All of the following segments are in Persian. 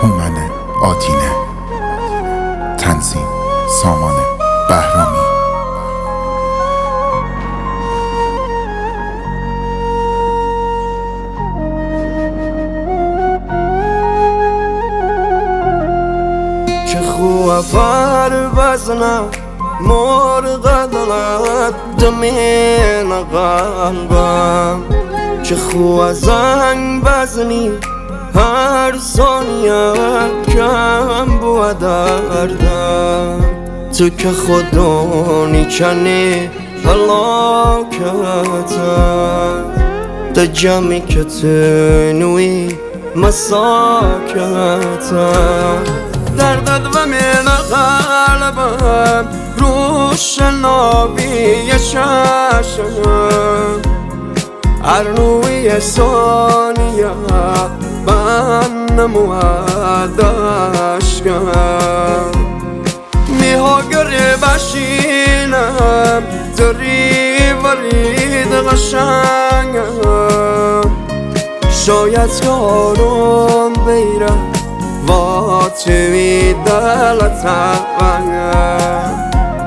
هومن آتینه، تنظیم سامان بهرامی. چه خواه پر بزنم مرغ دلت دمین قلبم، چه خواه زنگ بزنی هر ثانیه کم بود دردم. تو که خودونی کنی هلاکتم، ده جمعی که تنوی مساکتم. دردت و من قلبم روشنایی چشمم، ارنوی ثانیه من نمود عشقم. میها گره بشینم داری ورید قشنگم، شاید یارم بیرم با توی دلتم.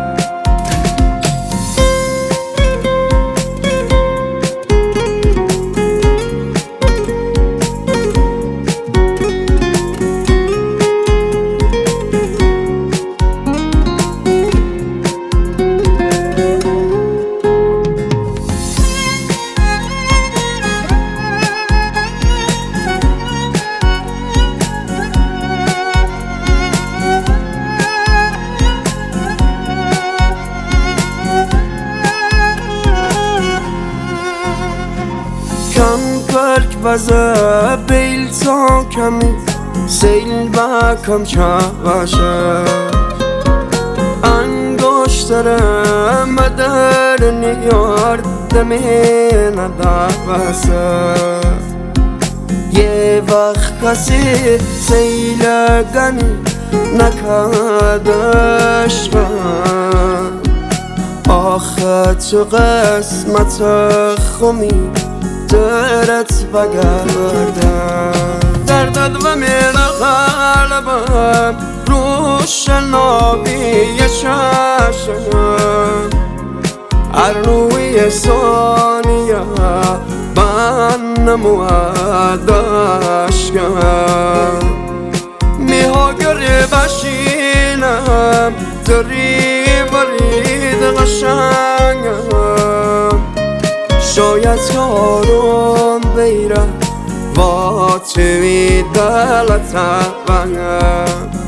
کم پرک بزه بیل تا کمی سیل و کم چاشه، انگشتر مدر نیار دمین دبسه. یه وقت کسی سیل گنی نکدش آخه تو قسمت خمی درت بگردم. دردت و من قلبم روشنایی چشمم، ارنوی ثانیه من نمود عشقم. میها گره بشینم داری ورید قشنگم، شاید یارم بیرم با توی دلتم.